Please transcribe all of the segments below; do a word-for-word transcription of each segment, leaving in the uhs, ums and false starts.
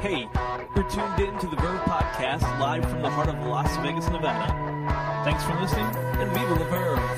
Hey, you're tuned in to the Verve Podcast live from the heart of Las Vegas, Nevada. Thanks for listening, and viva la Verve!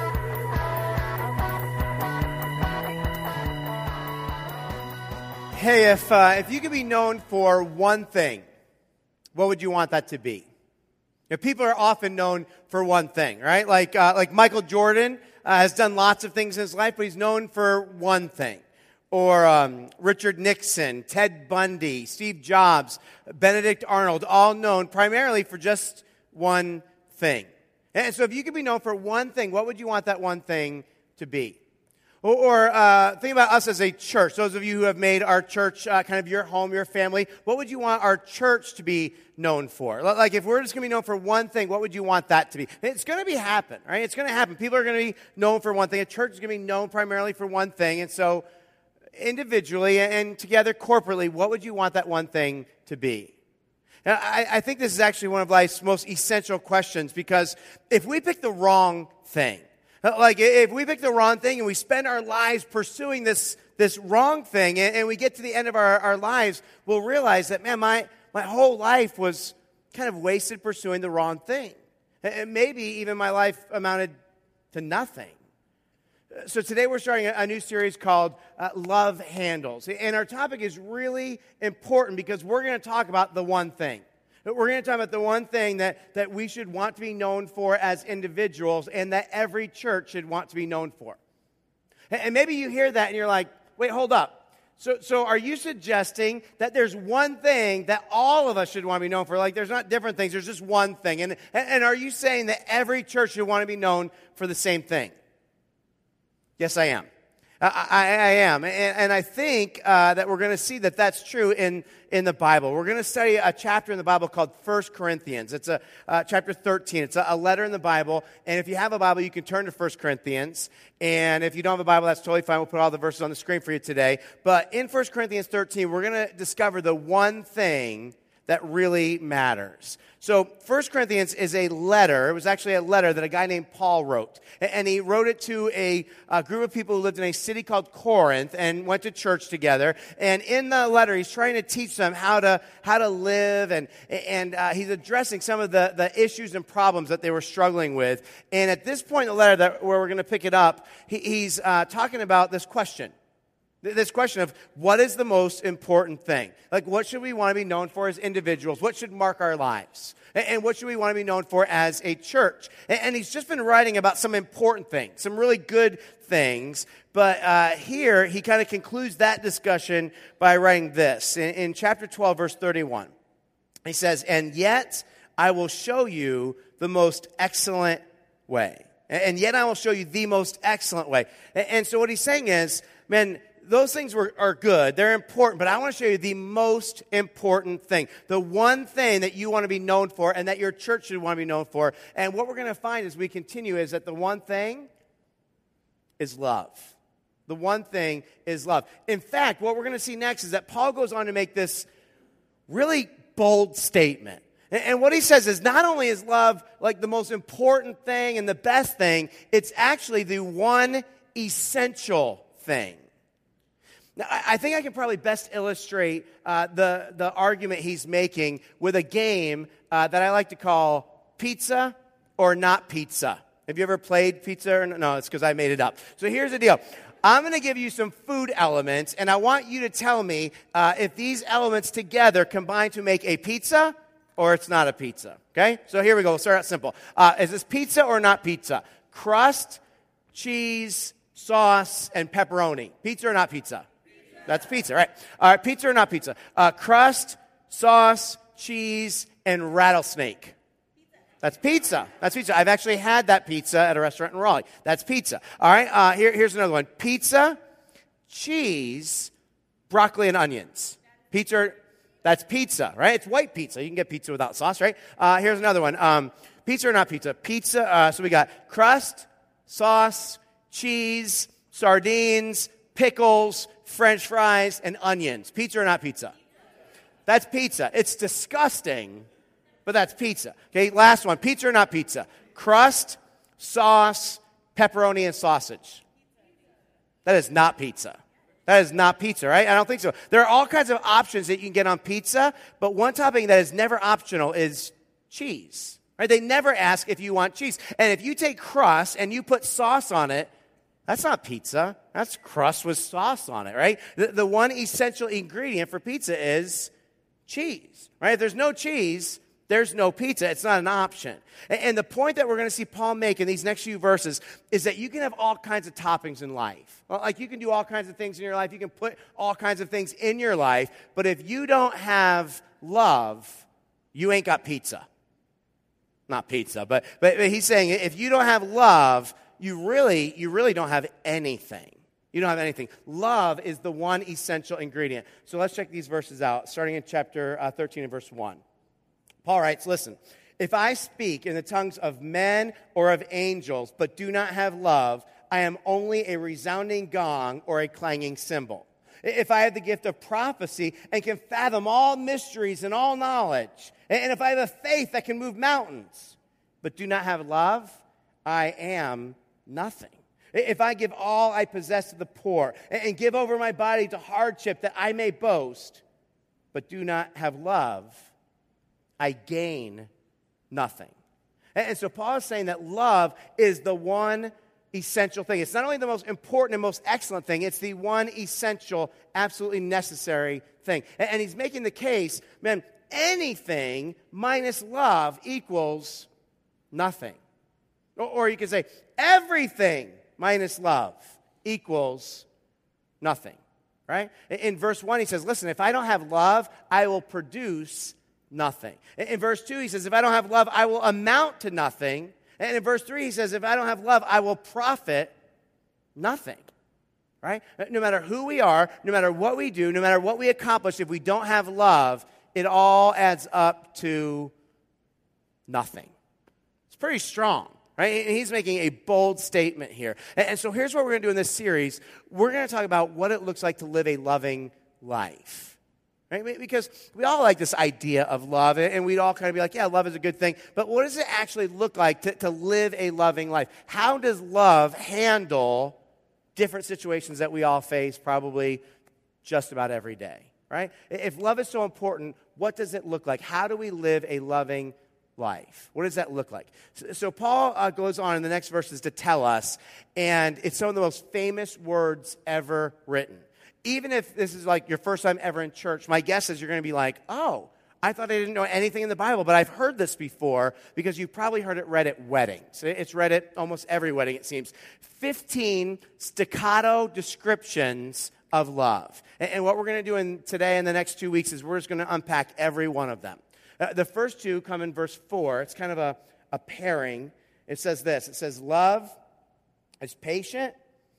Hey, if uh, if you could be known for one thing, what would you want that to be? You know, people are often known for one thing, right? Like uh, like Michael Jordan uh, has done lots of things in his life, but he's known for one thing. Or um, Richard Nixon, Ted Bundy, Steve Jobs, Benedict Arnold, all known primarily for just one thing. And so if you could be known for one thing, what would you want that one thing to be? Or, or uh, think about us as a church. Those of you who have made our church uh, kind of your home, your family, what would you want our church to be known for? Like if we're just going to be known for one thing, what would you want that to be? It's going to be happen, right? It's going to happen. People are going to be known for one thing. A church is going to be known primarily for one thing. And so individually and together corporately, what would you want that one thing to be? Now, I, I think this is actually one of life's most essential questions, because if we pick the wrong thing, like if we pick the wrong thing and we spend our lives pursuing this, this wrong thing, and, and we get to the end of our, our lives, we'll realize that, man, my, my whole life was kind of wasted pursuing the wrong thing. And maybe even my life amounted to nothing. So today we're starting a new series called uh, Love Handles. And our topic is really important because we're going to talk about the one thing. We're going to talk about the one thing that, that we should want to be known for as individuals, and that every church should want to be known for. And maybe you hear that and you're like, wait, hold up. So, so are you suggesting that there's one thing that all of us should want to be known for? Like there's not different things, there's just one thing. And, and are you saying that every church should want to be known for the same thing? Yes, I am. I, I, I am. And, and I think uh, that we're going to see that that's true in, in the Bible. We're going to study a chapter in the Bible called First Corinthians. It's a uh, chapter thirteen. It's a, a letter in the Bible. And if you have a Bible, you can turn to First Corinthians. And if you don't have a Bible, that's totally fine. We'll put all the verses on the screen for you today. But in First Corinthians thirteen, we're going to discover the one thing that really matters. So First Corinthians is a letter. It was actually a letter that a guy named Paul wrote. And he wrote it to a, a group of people who lived in a city called Corinth and went to church together. And in the letter, he's trying to teach them how to how to live. And, and uh, he's addressing some of the, the issues and problems that they were struggling with. And at this point in the letter that, where we're going to pick it up, he, he's uh, talking about this question. This question of what is the most important thing? Like, what should we want to be known for as individuals? What should mark our lives? And what should we want to be known for as a church? And he's just been writing about some important things, some really good things. But uh, here, he kind of concludes that discussion by writing this. In, in chapter twelve, verse thirty-one, he says, "And yet I will show you the most excellent way. And yet I will show you the most excellent way." And so what he's saying is, man, those things were, are good. They're important. But I want to show you the most important thing. The one thing that you want to be known for and that your church should want to be known for. And what we're going to find as we continue is that the one thing is love. The one thing is love. In fact, what we're going to see next is that Paul goes on to make this really bold statement. And, and what he says is not only is love like the most important thing and the best thing, it's actually the one essential thing. Now, I think I can probably best illustrate uh, the, the argument he's making with a game uh, that I like to call pizza or not pizza. Have you ever played pizza? Or no, no, it's because I made it up. So here's the deal. I'm going to give you some food elements, and I want you to tell me uh, if these elements together combine to make a pizza or it's not a pizza. Okay? So here we go. We'll start out simple. Uh, is this pizza or not pizza? Crust, cheese, sauce, and pepperoni. Pizza or not pizza? That's pizza, right? All right, pizza or not pizza? Uh, crust, sauce, cheese, and rattlesnake. That's pizza. That's pizza. I've actually had that pizza at a restaurant in Raleigh. That's pizza. All right, uh, here, here's another one. Pizza, cheese, broccoli, and onions. Pizza, that's pizza, right? It's white pizza. You can get pizza without sauce, right? Uh, here's another one. Um, pizza or not pizza? Pizza, uh, so we got crust, sauce, cheese, sardines, pickles, French fries, and onions. Pizza or not pizza? That's pizza. It's disgusting, but that's pizza. Okay, last one. Pizza or not pizza? Crust, sauce, pepperoni, and sausage. That is not pizza. That is not pizza, right? I don't think so. There are all kinds of options that you can get on pizza, but one topping that is never optional is cheese, right? They never ask if you want cheese. And if you take crust and you put sauce on it, that's not pizza. That's crust with sauce on it, right? The, the one essential ingredient for pizza is cheese, right? If there's no cheese, there's no pizza. It's not an option. And, and the point that we're going to see Paul make in these next few verses is that you can have all kinds of toppings in life. Well, like you can do all kinds of things in your life. You can put all kinds of things in your life. But if you don't have love, you ain't got pizza. Not pizza, but, but, but he's saying if you don't have love, you really, you really don't have anything. You don't have anything. Love is the one essential ingredient. So let's check these verses out, starting in chapter uh, thirteen and verse one. Paul writes, listen, if I speak in the tongues of men or of angels, but do not have love, I am only a resounding gong or a clanging cymbal. If I have the gift of prophecy and can fathom all mysteries and all knowledge, and if I have a faith that can move mountains, but do not have love, I am nothing. If I give all I possess to the poor and give over my body to hardship that I may boast, but do not have love, I gain nothing. And so Paul is saying that love is the one essential thing. It's not only the most important and most excellent thing, it's the one essential, absolutely necessary thing. And he's making the case, man, anything minus love equals nothing. Or you could say everything minus love equals nothing, right? In verse one, he says, listen, if I don't have love, I will produce nothing. In verse two, he says, if I don't have love, I will amount to nothing. And in verse three, he says, if I don't have love, I will profit nothing, right? No matter who we are, no matter what we do, no matter what we accomplish, if we don't have love, it all adds up to nothing. It's pretty strong, right? And he's making a bold statement here. And so here's what we're going to do in this series. We're going to talk about what it looks like to live a loving life. Right? Because we all like this idea of love, and we'd all kind of be like, yeah, love is a good thing. But what does it actually look like to, to live a loving life? How does love handle different situations that we all face probably just about every day? Right? If love is so important, what does it look like? How do we live a loving life? What does that look like? So, so Paul uh, goes on in the next verses to tell us, and it's some of the most famous words ever written. Even if this is like your first time ever in church, my guess is you're going to be like, oh, I thought I didn't know anything in the Bible, but I've heard this before because you've probably heard it read at weddings. It's read at almost every wedding, it seems. fifteen staccato descriptions of love. And, and what we're going to do in today and the next two weeks is we're just going to unpack every one of them. Uh, the first two come in verse four. It's kind of a, a pairing. It says this. It says, love is patient.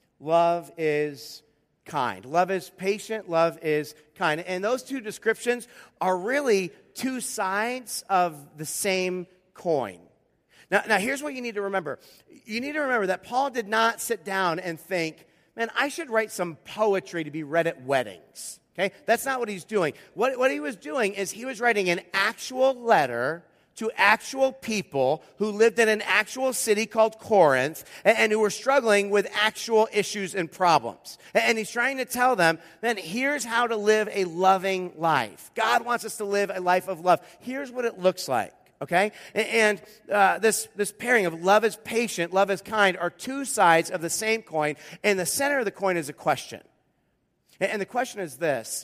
Love is kind. Love is patient, love is kind. And those two descriptions are really two sides of the same coin. Now, now here's what you need to remember. You need to remember that Paul did not sit down and think, man, I should write some poetry to be read at weddings. Okay? That's not what he's doing. What, what he was doing is he was writing an actual letter to actual people who lived in an actual city called Corinth and, and who were struggling with actual issues and problems. And, and he's trying to tell them, man, here's how to live a loving life. God wants us to live a life of love. Here's what it looks like, okay? And, and uh, this, this pairing of love is patient, love is kind are two sides of the same coin, and the center of the coin is a question. And, and the question is this: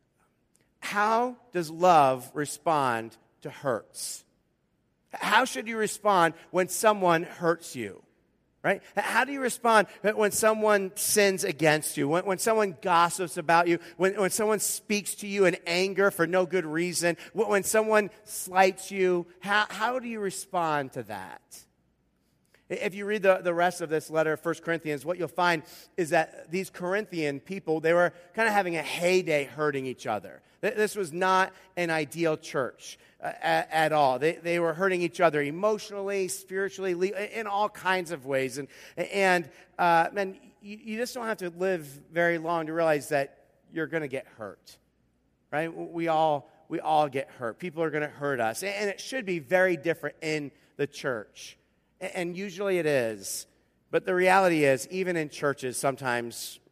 how does love respond to hurts? How should you respond when someone hurts you, right? How do you respond when someone sins against you, when, when someone gossips about you, when, when someone speaks to you in anger for no good reason, when someone slights you? How, how do you respond to that? If you read the, the rest of this letter of First Corinthians, what you'll find is that these Corinthian people, they were kind of having a heyday hurting each other. This was not an ideal church uh, at, at all. They, they were hurting each other emotionally, spiritually, in all kinds of ways. And, and uh, man, you, you just don't have to live very long to realize that you're going to get hurt, right? We all, we all get hurt. People are going to hurt us. And it should be very different in the church. And usually it is. But the reality is, even in churches, sometimes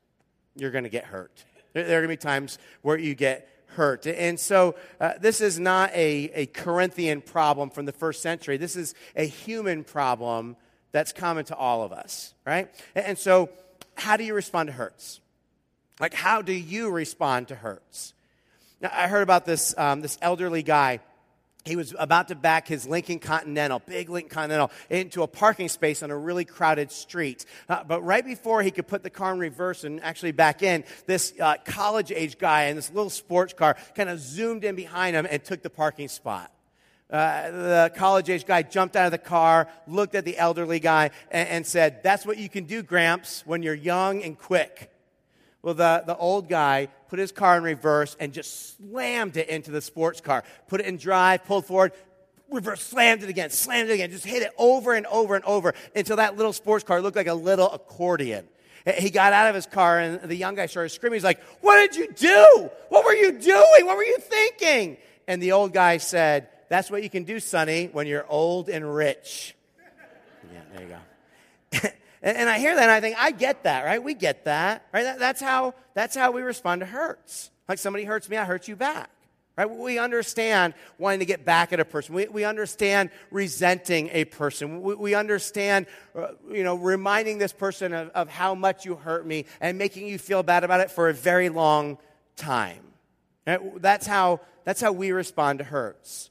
you're going to get hurt. There, there are going to be times where you get hurt. And so uh, this is not a, a Corinthian problem from the first century. This is a human problem that's common to all of us, right? And, and so how do you respond to hurts? Like, how do you respond to hurts? Now, I heard about this um, this elderly guy. He was about to back his Lincoln Continental, big Lincoln Continental, into a parking space on a really crowded street. Uh, but right before he could put the car in reverse and actually back in, this uh, college-age guy in this little sports car kind of zoomed in behind him and took the parking spot. Uh, the college-age guy jumped out of the car, looked at the elderly guy, and, and said, "That's what you can do, Gramps, when you're young and quick." Well, the, the old guy put his car in reverse and just slammed it into the sports car. Put it in drive, pulled forward, reverse, slammed it again, slammed it again. Just hit it over and over and over until that little sports car looked like a little accordion. He got out of his car, and the young guy started screaming. He's like, "What did you do? What were you doing? What were you thinking?" And the old guy said, "That's what you can do, Sonny, when you're old and rich." Yeah, there you go. And I hear that, and I think, I get that, right? We get that, right? That, that's how that's how we respond to hurts. Like, somebody hurts me, I hurt you back, right? We understand wanting to get back at a person. We, we understand resenting a person. We, we understand, uh, you know, reminding this person of, of how much you hurt me and making you feel bad about it for a very long time. Right? That's how that's how we respond to hurts.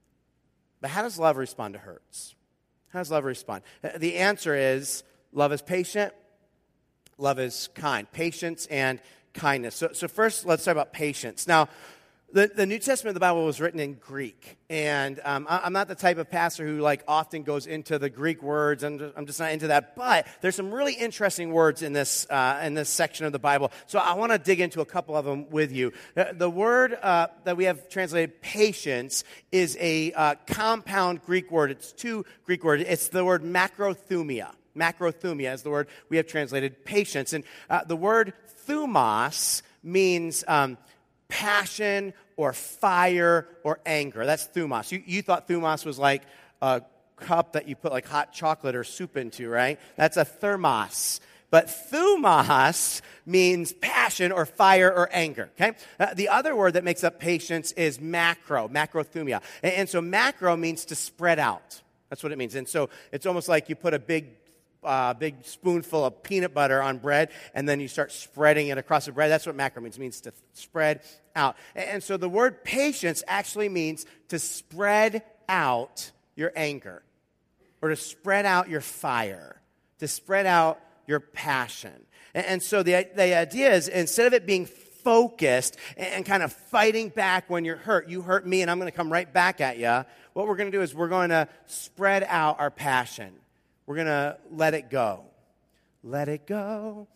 But how does love respond to hurts? How does love respond? The answer is, love is patient, love is kind. Patience and kindness. So, so first, let's talk about patience. Now, the, the New Testament of the Bible was written in Greek. And um, I, I'm not the type of pastor who like often goes into the Greek words. I'm just, I'm just not into that. But there's some really interesting words in this uh, in this section of the Bible. So I want to dig into a couple of them with you. The, the word uh, that we have translated patience is a uh, compound Greek word. It's two Greek words. It's the word macrothumia. Macrothumia is the word we have translated patience. And uh, the word thumos means um, passion or fire or anger. That's thumos. You, you thought thumos was like a cup that you put like hot chocolate or soup into, right? That's a thermos. But thumos means passion or fire or anger, okay? Uh, the other word that makes up patience is macro, macrothumia. And, and so macro means to spread out. That's what it means. And so it's almost like you put a big Uh, big spoonful of peanut butter on bread, and then you start spreading it across the bread. That's what macro means. It means to spread out. And, and so the word patience actually means to spread out your anger, or to spread out your fire, to spread out your passion. And, and so the, the idea is, instead of it being focused and, and kind of fighting back when you're hurt, you hurt me and I'm going to come right back at you, what we're going to do is we're going to spread out our passion. We're going to let it go. Let it go.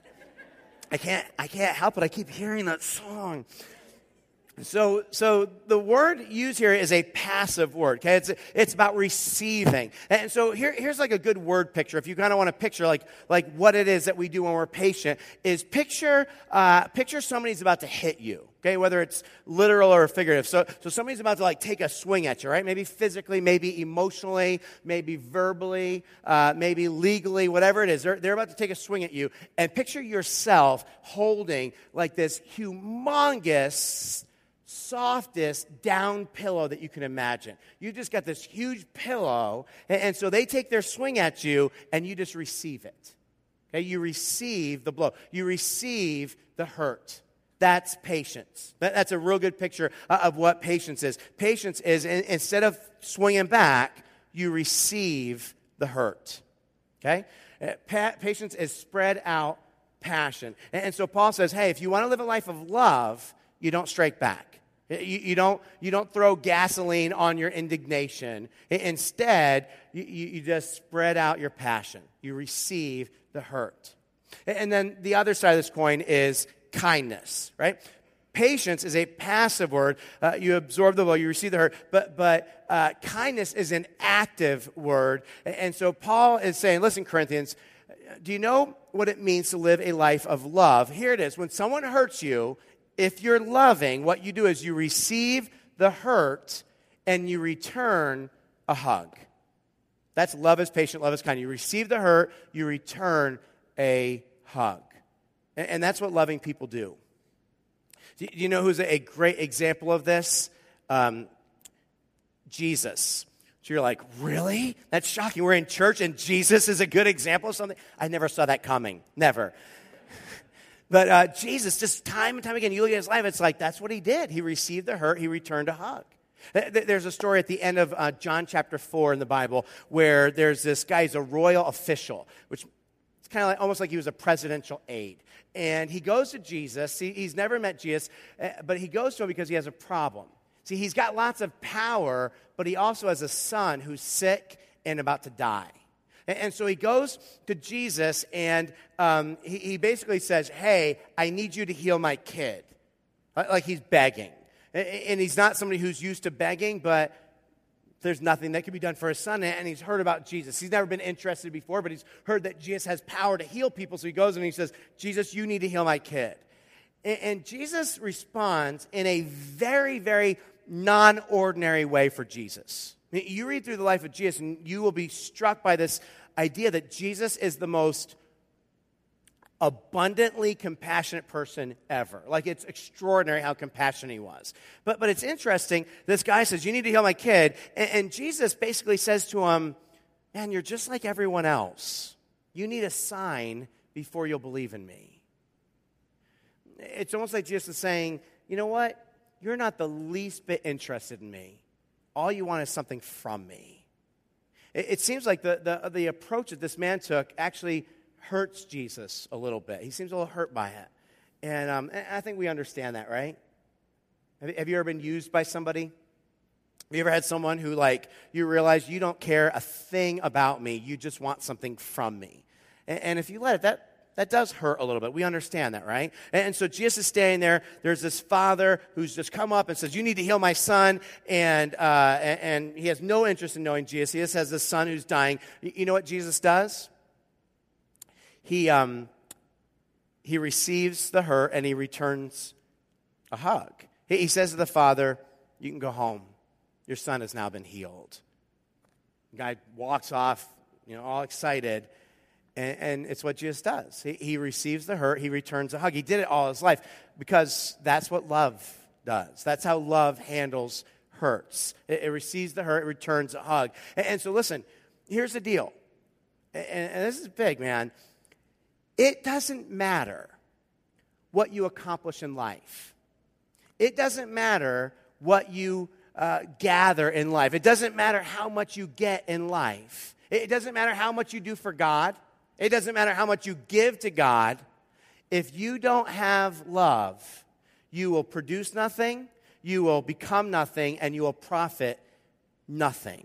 I can't I can't help it. I keep hearing that song. So so the word used here is a passive word, okay? It's it's about receiving. And so here, here's like a good word picture. If you kind of want to picture like like what it is that we do when we're patient, is picture uh, picture somebody's about to hit you. Okay, whether it's literal or figurative. So, so somebody's about to like take a swing at you, right? Maybe physically, maybe emotionally, maybe verbally, uh, maybe legally, whatever it is. They're, they're about to take a swing at you. And picture yourself holding like this humongous, softest down pillow that you can imagine. You just got this huge pillow, and, and so they take their swing at you, and you just receive it. Okay, you receive the blow. You receive the hurt. That's patience. That's a real good picture of what patience is. Patience is, instead of swinging back, you receive the hurt. Okay? Patience is spread out passion. And so Paul says, hey, if you want to live a life of love, you don't strike back. You, you, don't, you don't throw gasoline on your indignation. Instead, you, you just spread out your passion. You receive the hurt. And then the other side of this coin is kindness, right? Patience is a passive word. Uh, you absorb the blow, you receive the hurt. But but uh, kindness is an active word. And so Paul is saying, listen, Corinthians, do you know what it means to live a life of love? Here it is. When someone hurts you, if you're loving, what you do is you receive the hurt and you return a hug. That's love is patient, love is kind. You receive the hurt, you return a hug. And, and that's what loving people do. Do you know who's a great example of this? Um, Jesus. So you're like, really? That's shocking. We're in church and Jesus is a good example of something? I never saw that coming. Never. But uh, Jesus, just time and time again, you look at his life, it's like that's what he did. He received the hurt. He returned a hug. There's a story at the end of uh, John chapter four in the Bible where there's this guy, he's a royal official, which it's kind of like, almost like he was a presidential aide. And he goes to Jesus. He, he's never met Jesus, uh, but he goes to him because he has a problem. See, he's got lots of power, but he also has a son who's sick and about to die. And, and so he goes to Jesus, and um, he, he basically says, hey, I need you to heal my kid. Like he's begging. And, and he's not somebody who's used to begging, but there's nothing that can be done for his son, and he's heard about Jesus. He's never been interested before, but he's heard that Jesus has power to heal people, so he goes and he says, Jesus, you need to heal my kid. And, and Jesus responds in a very, very non-ordinary way for Jesus. I mean, you read through the life of Jesus, and you will be struck by this idea that Jesus is the most abundantly compassionate person ever. Like, it's extraordinary how compassionate he was. But but it's interesting, this guy says, you need to heal my kid. And, and Jesus basically says to him, man, you're just like everyone else. You need a sign before you'll believe in me. It's almost like Jesus is saying, you know what? You're not the least bit interested in me. All you want is something from me. It, it seems like the, the, the approach that this man took actually hurts Jesus a little bit. He seems a little hurt by it. And, um, and I think we understand that, right? Have, have you ever been used by somebody? Have you ever had someone who, like, you realize you don't care a thing about me, you just want something from me? And, and if you let it, that, that does hurt a little bit. We understand that, right? And, and so Jesus is standing there. There's this father who's just come up and says, you need to heal my son. And, uh, and, and he has no interest in knowing Jesus. He just has this son who's dying. You, you know what Jesus does? He um, he receives the hurt and he returns a hug. He, he says to the father, you can go home. Your son has now been healed. The guy walks off, you know, all excited. And, and it's what Jesus does. He, he receives the hurt. He returns a hug. He did it all his life because that's what love does. That's how love handles hurts. It, it receives the hurt. It returns a hug. And, and so listen, here's the deal. And, and this is big, man. It doesn't matter what you accomplish in life. It doesn't matter what you uh, gather in life. It doesn't matter how much you get in life. It doesn't matter how much you do for God. It doesn't matter how much you give to God. If you don't have love, you will produce nothing, you will become nothing, and you will profit nothing.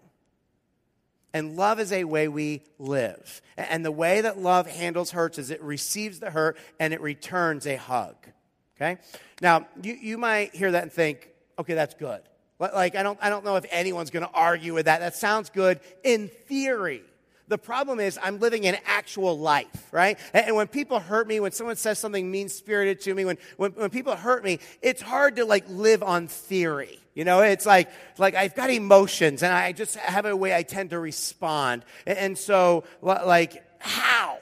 And love is a way we live. And the way that love handles hurts is it receives the hurt and it returns a hug. Okay? Now, you, you might hear that and think, okay, that's good. Like, I don't, I don't know if anyone's going to argue with that. That sounds good in theory. The problem is I'm living in actual life, right? And when people hurt me, when someone says something mean-spirited to me, when, when, when people hurt me, it's hard to, like, live on theory. You know, it's like, like I've got emotions, and I just have a way I tend to respond. And, and so, like, how?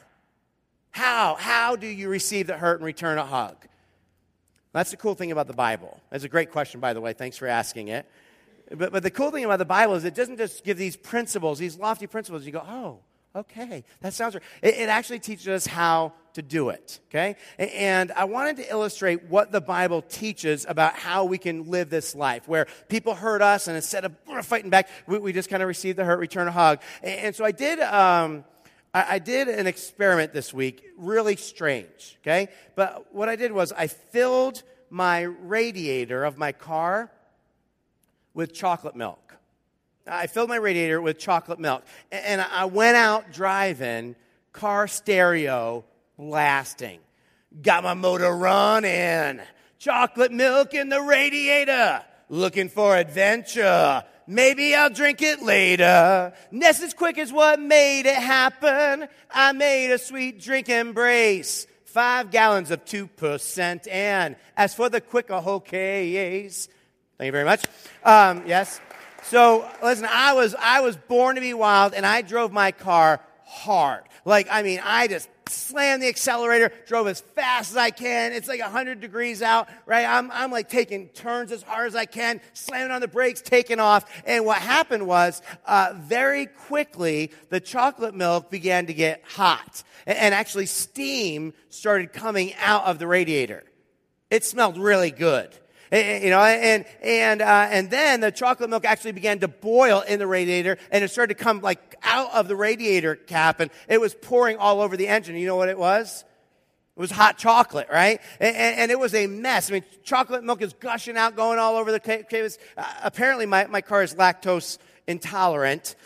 How? How do you receive the hurt and return a hug? That's the cool thing about the Bible. That's a great question, by the way. Thanks for asking it. But, but the cool thing about the Bible is it doesn't just give these principles, these lofty principles. You go, oh, okay, that sounds right. It, it actually teaches us how to do it, okay? And I wanted to illustrate what the Bible teaches about how we can live this life, where people hurt us, and instead of fighting back, we, we just kind of receive the hurt, return a hug. And so I did, um, I, I did an experiment this week, really strange, okay? But what I did was I filled my radiator of my car with chocolate milk. I filled my radiator with chocolate milk. And I went out driving, car stereo blasting. Got my motor running. Chocolate milk in the radiator. Looking for adventure. Maybe I'll drink it later. Nesquik is what made it happen. I made a sweet drink embrace. Five gallons of two percent. And as for the quick okays, thank you very much. Um, yes. So, listen, I was I was born to be wild, and I drove my car hard. Like, I mean, I just slammed the accelerator, drove as fast as I can. It's like one hundred degrees out, right? I'm, I'm like taking turns as hard as I can, slamming on the brakes, taking off. And what happened was, uh, very quickly, the chocolate milk began to get hot. And, and actually steam started coming out of the radiator. It smelled really good. You know, and and uh, and then the chocolate milk actually began to boil in the radiator, and it started to come like out of the radiator cap, and it was pouring all over the engine. You know what it was? It was hot chocolate, right? And, and, and it was a mess. I mean, chocolate milk is gushing out, going all over the caves. Uh, apparently, my, my car is lactose intolerant.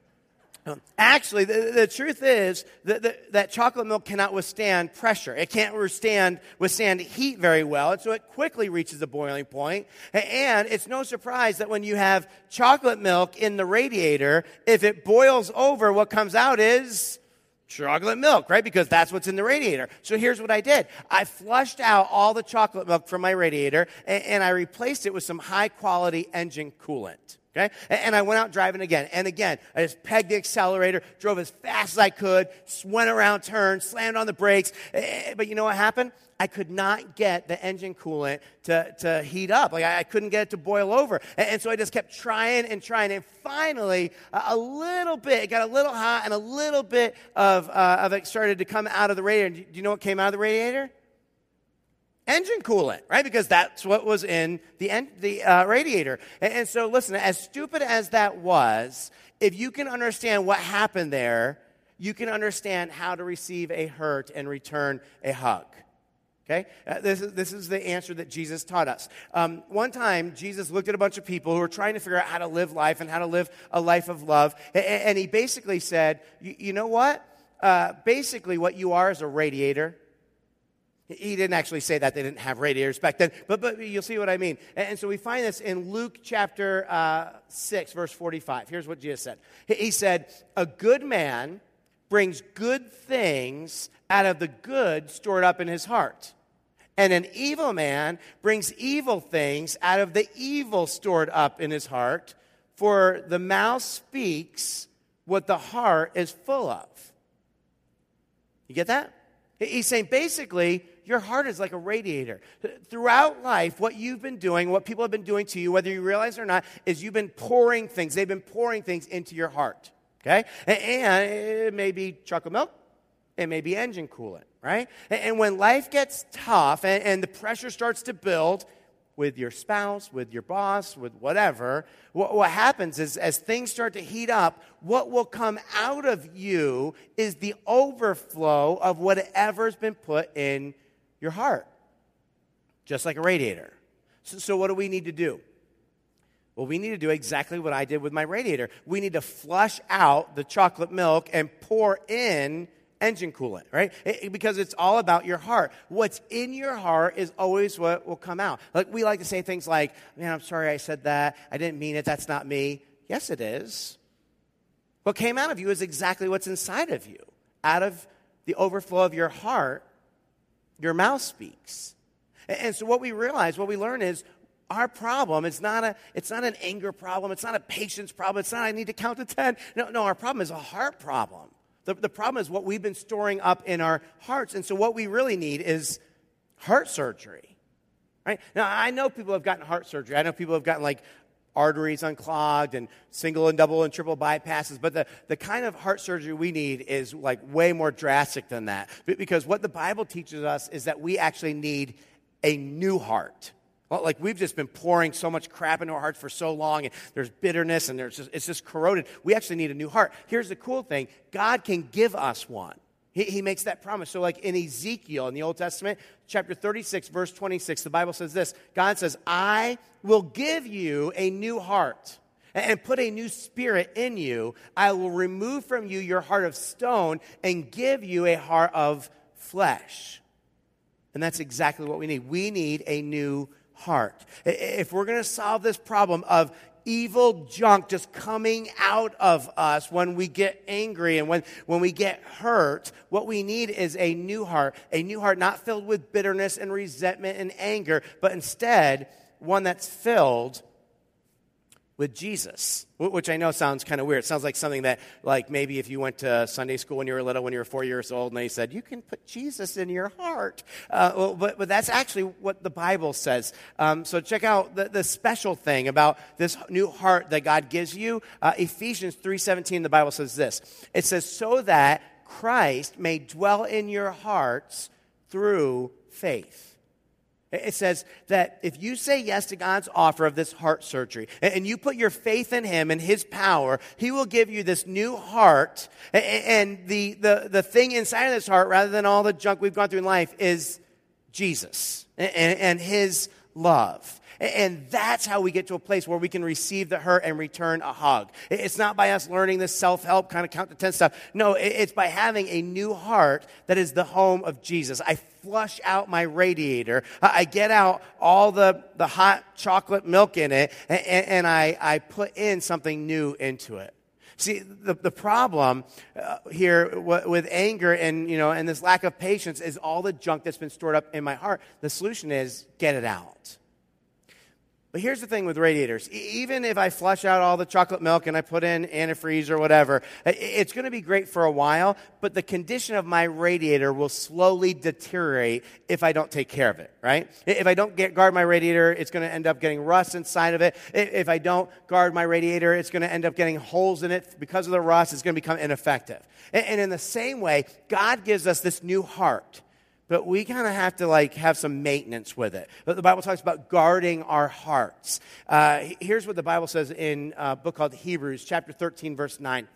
Actually, the, the truth is that, that, that chocolate milk cannot withstand pressure. It can't withstand, withstand heat very well, and so it quickly reaches a boiling point. And it's no surprise that when you have chocolate milk in the radiator, if it boils over, what comes out is chocolate milk, right? Because that's what's in the radiator. So here's what I did. I flushed out all the chocolate milk from my radiator, and, and I replaced it with some high-quality engine coolant. Okay? And I went out driving again. And again, I just pegged the accelerator, drove as fast as I could, went around turns, slammed on the brakes. But you know what happened? I could not get the engine coolant to, to heat up. Like, I couldn't get it to boil over. And so I just kept trying and trying. And finally, a little bit, it got a little hot, and a little bit of, uh, of it started to come out of the radiator. Do you know what came out of the radiator? Engine coolant, right? Because that's what was in the en- the uh, radiator. And, and so, listen, as stupid as that was, if you can understand what happened there, you can understand how to receive a hurt and return a hug. Okay? Uh, this, is, this is the answer that Jesus taught us. Um, one time, Jesus looked at a bunch of people who were trying to figure out how to live life and how to live a life of love. And, and he basically said, you know what? Uh, basically, what you are is a radiator. He didn't actually say that. They didn't have radiators back then. But but you'll see what I mean. And, and so we find this in Luke chapter uh, six, verse forty-five. Here's what Jesus said. He, he said, a good man brings good things out of the good stored up in his heart. And an evil man brings evil things out of the evil stored up in his heart. For the mouth speaks what the heart is full of. You get that? He's saying basically, your heart is like a radiator. Throughout life, what you've been doing, what people have been doing to you, whether you realize it or not, is you've been pouring things. They've been pouring things into your heart. Okay? And it may be chocolate milk. It may be engine coolant, right? And when life gets tough and, and the pressure starts to build with your spouse, with your boss, with whatever, what, what happens is as things start to heat up, what will come out of you is the overflow of whatever's been put in your heart, just like a radiator. So, so what do we need to do? Well, we need to do exactly what I did with my radiator. We need to flush out the chocolate milk and pour in engine coolant, right? It, because it's all about your heart. What's in your heart is always what will come out. Like we like to say things like, man, I'm sorry I said that. I didn't mean it. That's not me. Yes, it is. What came out of you is exactly what's inside of you. Out of the overflow of your heart, your mouth speaks. And, and so what we realize, what we learn is our problem is not a, it's not an anger problem. It's not a patience problem. It's not I need to count to ten. No, no, our problem is a heart problem. The, the problem is what we've been storing up in our hearts. And so what we really need is heart surgery. Right? Now, I know people have gotten heart surgery. I know people have gotten like arteries unclogged and single and double and triple bypasses. But the, the kind of heart surgery we need is like way more drastic than that. Because what the Bible teaches us is that we actually need a new heart. Well, like we've just been pouring so much crap into our hearts for so long, and there's bitterness, and there's just, it's just corroded. We actually need a new heart. Here's the cool thing. God can give us one. He, he makes that promise. So like in Ezekiel in the Old Testament, chapter thirty-six, verse twenty-six, the Bible says this. God says, I will give you a new heart and put a new spirit in you. I will remove from you your heart of stone and give you a heart of flesh. And that's exactly what we need. We need a new heart. If we're going to solve this problem of evil junk just coming out of us when we get angry and when, when we get hurt, what we need is a new heart. A new heart not filled with bitterness and resentment and anger, but instead one that's filled with Jesus, which I know sounds kind of weird. It sounds like something that, like maybe if you went to Sunday school when you were little, when you were four years old, and they said, you can put Jesus in your heart. Uh, well, but, but that's actually what the Bible says. Um, so check out the, the special thing about this new heart that God gives you. Uh, Ephesians three seventeen, the Bible says this. It says, so that Christ may dwell in your hearts through faith. It says that if you say yes to God's offer of this heart surgery and you put your faith in him and his power, he will give you this new heart. And the, the, the thing inside of this heart, rather than all the junk we've gone through in life, is Jesus and, and his love. And that's how we get to a place where we can receive the hurt and return a hug. It's not by us learning this self-help kind of count to ten stuff. No, it's by having a new heart that is the home of Jesus. I flush out my radiator. I get out all the, the hot chocolate milk in it, and, and I, I put in something new into it. See, the, the problem uh, here w- with anger and, you know, and this lack of patience is all the junk that's been stored up in my heart. The solution is get it out. But here's the thing with radiators. Even if I flush out all the chocolate milk and I put in antifreeze or whatever, it's going to be great for a while, but the condition of my radiator will slowly deteriorate if I don't take care of it, right? If I don't get, guard my radiator, it's going to end up getting rust inside of it. If I don't guard my radiator, it's going to end up getting holes in it. Because of the rust, it's going to become ineffective. And in the same way, God gives us this new heart. But we kind of have to, like, have some maintenance with it. But the Bible talks about guarding our hearts. Uh, here's what the Bible says in a book called Hebrews, chapter thirteen, verse nine.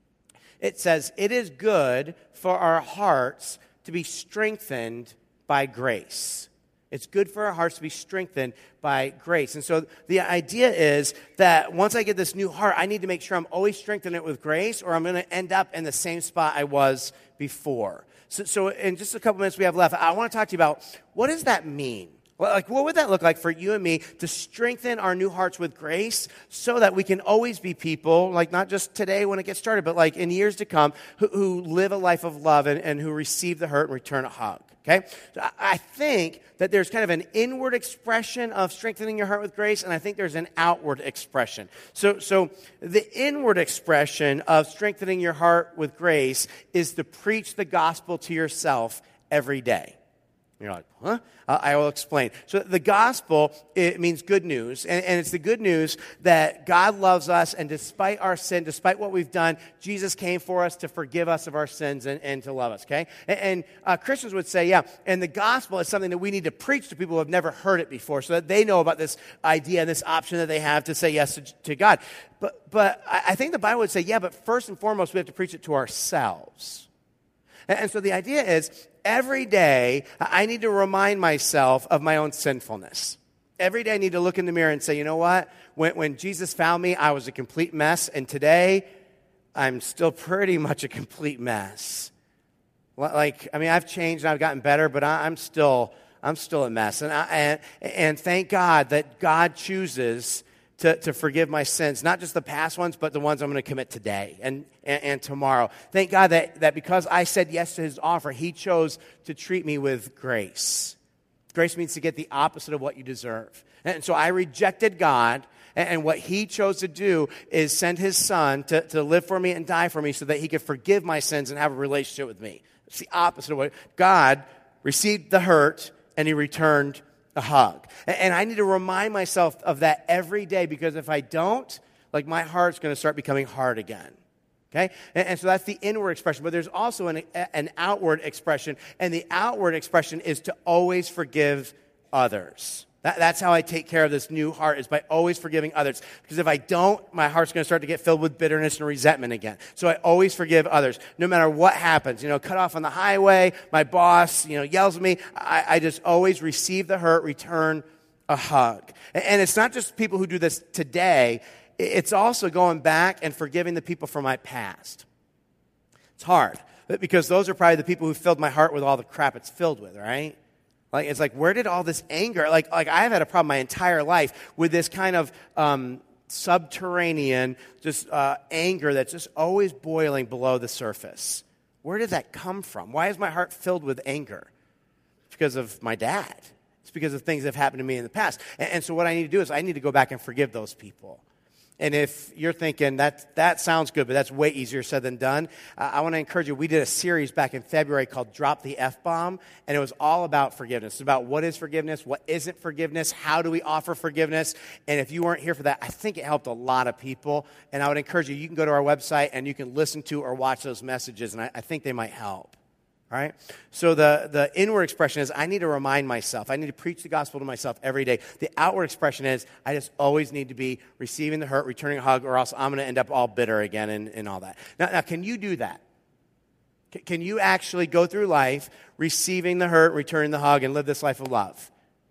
It says, it is good for our hearts to be strengthened by grace. It's good for our hearts to be strengthened by grace. And so the idea is that once I get this new heart, I need to make sure I'm always strengthening it with grace, or I'm going to end up in the same spot I was before. So, so in just a couple minutes we have left, I want to talk to you about what does that mean? Well, like, what would that look like for you and me to strengthen our new hearts with grace so that we can always be people, like not just today when it gets started, but like in years to come, who, who live a life of love and, and who receive the hurt and return a hug, okay? So I, I think that there's kind of an inward expression of strengthening your heart with grace, and I think there's an outward expression. So, so the inward expression of strengthening your heart with grace is to preach the gospel to yourself every day. You're like, huh? Uh, I will explain. So the gospel, it means good news. And, and it's the good news that God loves us, and despite our sin, despite what we've done, Jesus came for us to forgive us of our sins and, and to love us, okay? And, and uh, Christians would say, yeah, and the gospel is something that we need to preach to people who have never heard it before so that they know about this idea and this option that they have to say yes to, to God. But, but I, I think the Bible would say, yeah, but first and foremost, we have to preach it to ourselves. And so the idea is, every day, I need to remind myself of my own sinfulness. Every day I need to look in the mirror and say, you know what? When, when Jesus found me, I was a complete mess. And today, I'm still pretty much a complete mess. Like, I mean, I've changed and I've gotten better, but I, I'm still, I'm still a mess. And, I, and, and thank God that God chooses To, to forgive my sins, not just the past ones, but the ones I'm going to commit today and, and, and tomorrow. Thank God that, that because I said yes to his offer, he chose to treat me with grace. Grace means to get the opposite of what you deserve. And so I rejected God, and, and what he chose to do is send his son to, to live for me and die for me so that he could forgive my sins and have a relationship with me. It's the opposite of what God received the hurt, and he returned a hug. And I need to remind myself of that every day, because if I don't, like, my heart's going to start becoming hard again. Okay? And, and so that's the inward expression. But there's also an, an outward expression. And the outward expression is to always forgive others. That, that's how I take care of this new heart, is by always forgiving others. Because if I don't, my heart's going to start to get filled with bitterness and resentment again. So I always forgive others, no matter what happens. You know, cut off on the highway, my boss, you know, yells at me. I, I just always receive the hurt, return a hug. And, and it's not just people who do this today. It's also going back and forgiving the people from my past. It's hard, because those are probably the people who filled my heart with all the crap it's filled with, right? Like, it's like, where did all this anger, like, like I've had a problem my entire life with this kind of um, subterranean, just uh, anger that's just always boiling below the surface. Where did that come from? Why is my heart filled with anger? It's because of my dad. It's because of things that have happened to me in the past. And, and so what I need to do is I need to go back and forgive those people. And if you're thinking, that that sounds good, but that's way easier said than done, uh, I want to encourage you. We did a series back in February called Drop the F-Bomb, and it was all about forgiveness. It's about what is forgiveness, what isn't forgiveness, how do we offer forgiveness. And if you weren't here for that, I think it helped a lot of people. And I would encourage you, you can go to our website and you can listen to or watch those messages, and I, I think they might help. All right? So the, the inward expression is, I need to remind myself. I need to preach the gospel to myself every day. The outward expression is, I just always need to be receiving the hurt, returning a hug, or else I'm going to end up all bitter again and, and all that. Now, now, can you do that? C- can you actually go through life receiving the hurt, returning the hug, and live this life of love?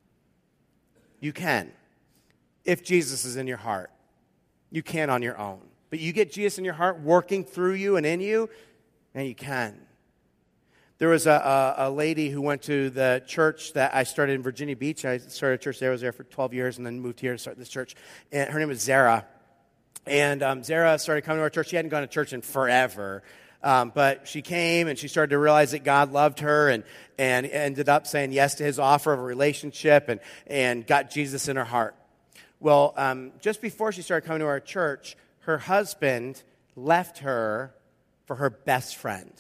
You can. If Jesus is in your heart. You can on your own. But you get Jesus in your heart working through you and in you, and you can. There was a, a, a lady who went to the church that I started in Virginia Beach. I started a church there. I was there for twelve years and then moved here to start this church. And her name was Zara. And um, Zara started coming to our church. She hadn't gone to church in forever. Um, but she came and she started to realize that God loved her and, and ended up saying yes to his offer of a relationship and, and got Jesus in her heart. Well, um, just before she started coming to our church, her husband left her for her best friend.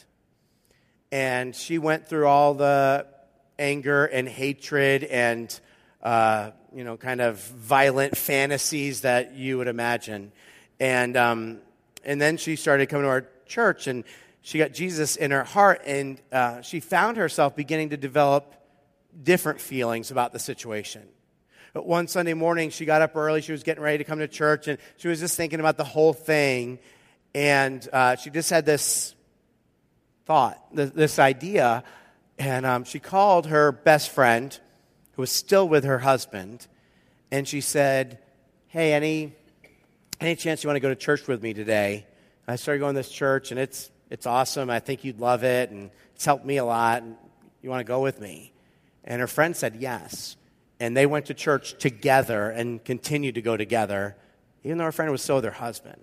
And she went through all the anger and hatred and, uh, you know, kind of violent fantasies that you would imagine. And um, and then she started coming to our church, and she got Jesus in her heart, and uh, she found herself beginning to develop different feelings about the situation. But one Sunday morning, she got up early. She was getting ready to come to church, and she was just thinking about the whole thing. And uh, she just had this thought, this idea, and um, she called her best friend, who was still with her husband, and she said, hey, any any chance you want to go to church with me today? And I started going to this church, and it's it's awesome. I think you'd love it, and it's helped me a lot, and you want to go with me? And her friend said yes, and they went to church together and continued to go together, even though her friend was still with her husband.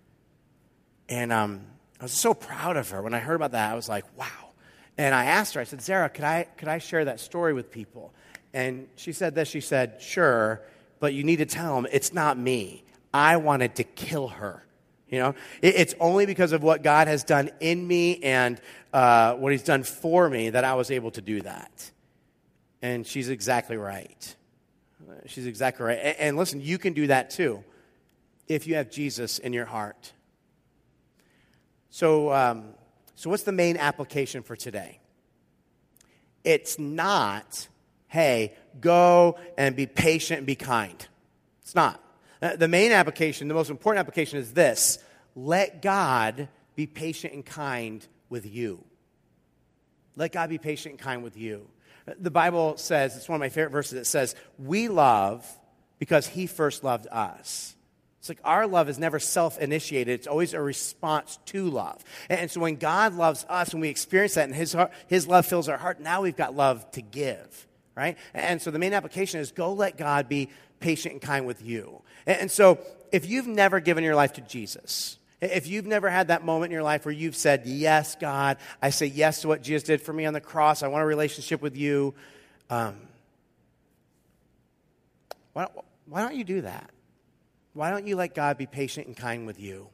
And um I was so proud of her. When I heard about that, I was like, wow. And I asked her, I said, Zara, could I could I share that story with people? And she said this, she said, sure, but you need to tell them it's not me. I wanted to kill her. You know, it, it's only because of what God has done in me and uh, what he's done for me that I was able to do that. And she's exactly right. She's exactly right. And, and listen, you can do that too if you have Jesus in your heart. So, um, so what's the main application for today? It's not, hey, go and be patient and be kind. It's not. Uh, the main application, the most important application is this: let God be patient and kind with you. Let God be patient and kind with you. The Bible says, it's one of my favorite verses, it says, we love because he first loved us. It's like our love is never self-initiated. It's always a response to love. And so when God loves us, when we experience that and his heart, his love fills our heart, now we've got love to give, right? And so the main application is go let God be patient and kind with you. And so if you've never given your life to Jesus, if you've never had that moment in your life where you've said, yes, God, I say yes to what Jesus did for me on the cross. I want a relationship with you. Um, why, why don't you do that? Why don't you let God be patient and kind with you?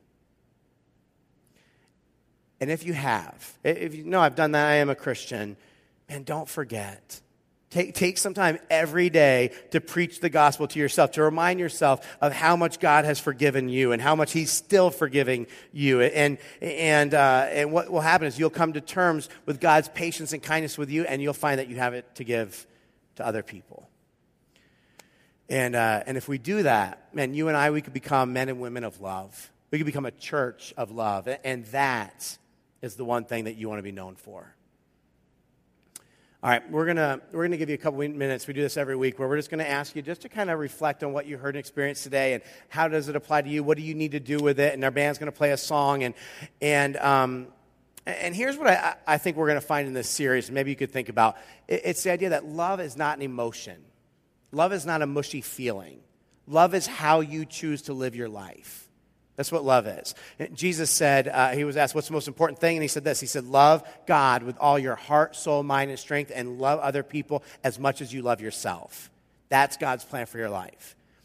And if you have, if you know I've done that, I am a Christian, man, don't forget. Take, take some time every day to preach the gospel to yourself, to remind yourself of how much God has forgiven you and how much he's still forgiving you. And, and, uh, and what will happen is you'll come to terms with God's patience and kindness with you, and you'll find that you have it to give to other people. And uh, and if we do that, man, you and I, we could become men and women of love. We could become a church of love. And that is the one thing that you want to be known for. All right, we're gonna we're gonna give you a couple minutes. We do this every week, where we're just gonna ask you just to kind of reflect on what you heard and experienced today, and how does it apply to you? What do you need to do with it? And our band's gonna play a song, and and um, and here's what I I think we're gonna find in this series. Maybe you could think about. It's the idea that love is not an emotion. Love is not a mushy feeling. Love is how you choose to live your life. That's what love is. Jesus said, uh, he was asked, what's the most important thing? And he said this. He said, love God with all your heart, soul, mind, and strength, and love other people as much as you love yourself. That's God's plan for your life.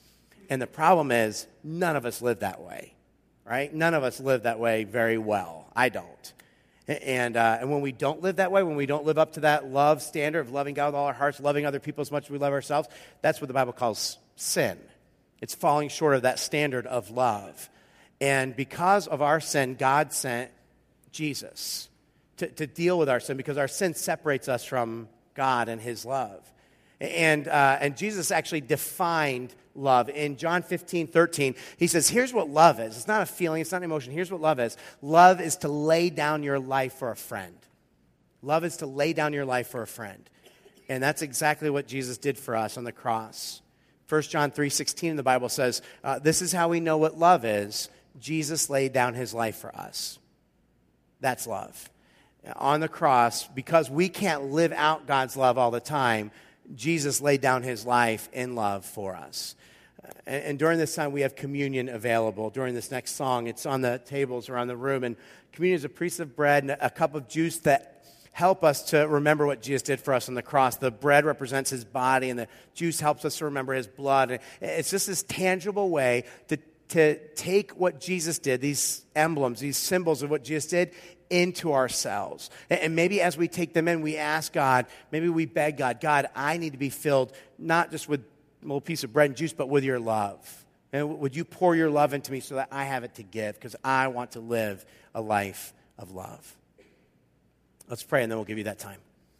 And the problem is, none of us live that way, right? None of us live that way very well. I don't. And uh, and when we don't live that way, when we don't live up to that love standard of loving God with all our hearts, loving other people as much as we love ourselves, that's what the Bible calls sin. It's falling short of that standard of love. And because of our sin, God sent Jesus to, to deal with our sin, because our sin separates us from God and his love. And uh, and Jesus actually defined love. In John fifteen, thirteen, he says, here's what love is. It's not a feeling, it's not an emotion. Here's what love is. Love is to lay down your life for a friend. Love is to lay down your life for a friend. And that's exactly what Jesus did for us on the cross. First John three sixteen, the Bible says, uh, this is how we know what love is. Jesus laid down his life for us. That's love. On the cross, because we can't live out God's love all the time, Jesus laid down his life in love for us. And, and during this time, we have communion available. During this next song, it's on the tables around the room. And communion is a piece of bread and a cup of juice that help us to remember what Jesus did for us on the cross. The bread represents his body, and the juice helps us to remember his blood. And it's just this tangible way to, to take what Jesus did, these emblems, these symbols of what Jesus did, into ourselves. And maybe as we take them in, we ask God, maybe we beg God, God, I need to be filled not just with a little piece of bread and juice, but with your love. And would you pour your love into me so that I have it to give? Because I want to live a life of love. Let's pray, and then we'll give you that time.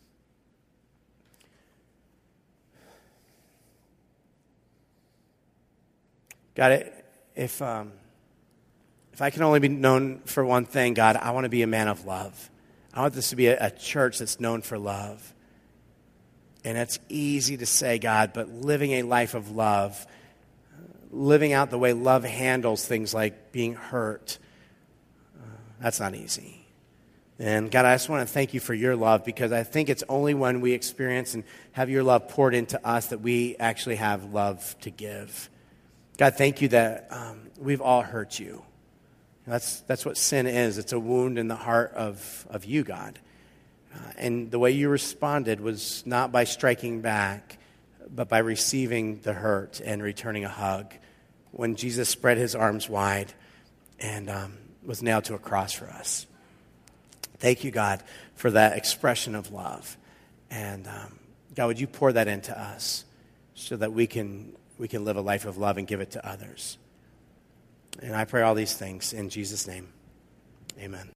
God, if... Um, If I can only be known for one thing, God, I want to be a man of love. I want this to be a, a church that's known for love. And it's easy to say, God, but living a life of love, living out the way love handles things like being hurt, uh, that's not easy. And God, I just want to thank you for your love, because I think it's only when we experience and have your love poured into us that we actually have love to give. God, thank you that um, we've all hurt you. That's that's what sin is. It's a wound in the heart of, of you, God. Uh, and the way you responded was not by striking back, but by receiving the hurt and returning a hug when Jesus spread his arms wide and um, was nailed to a cross for us. Thank you, God, for that expression of love. And um, God, would you pour that into us so that we can we can live a life of love and give it to others. And I pray all these things in Jesus' name. Amen.